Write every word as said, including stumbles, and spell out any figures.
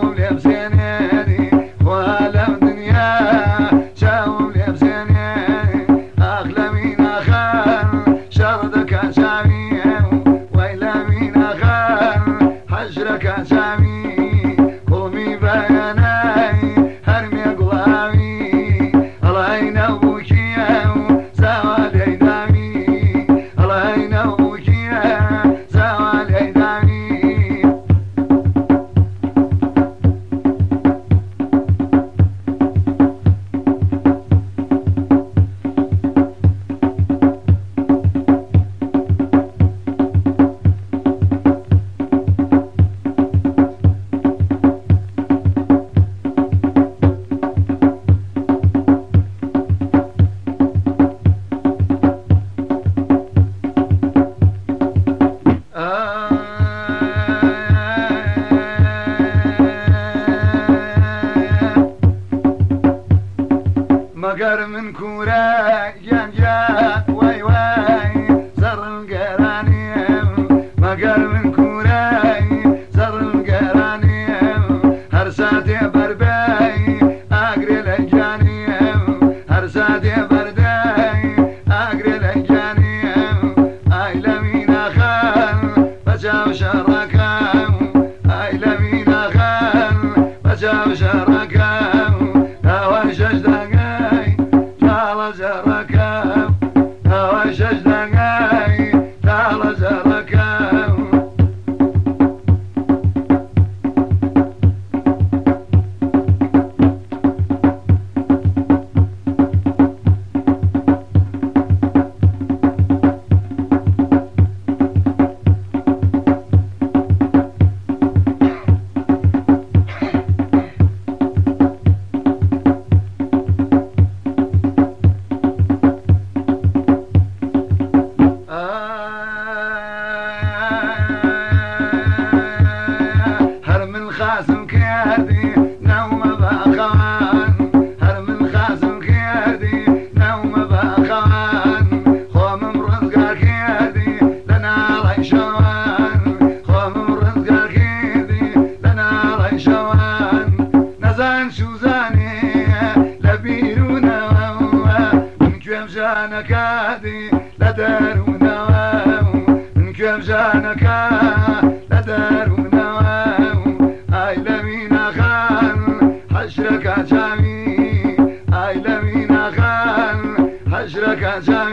شاوم لبسيني وعالم دنيا شاوم لبسيني أغلى من أخان شردك شامي وإلى من أخان حجرك شامي قومي بياني هرمي قوامي الله ينوكي زوالي دامي الله ينوكي زوالي دامي مقر من كورة جان جان واي واي زر القرانيم مقر من كورة زر القرانيم هرساتي برباي أقري الجانيم هرساتي برداي أقري الجانيم أي لمين أخان بجاو شركام أي لمين أخان بجاو شركام هوا شجدك زركم هوا شجدقاي تعال زركم خاسم كيدي نوم بأخوان هر من خاسم كيدي نوم بأخوان خوم مرزقا كيدي لنا لي شوان خوم مرزقا كيدي لنا لي شوان نزان شوزاني لبيرونا من كيف جانك هادي لدارونا من كيف جانك لدارونا أي لمين أخان حجرك جامي أي لمين أخان حجرك جامي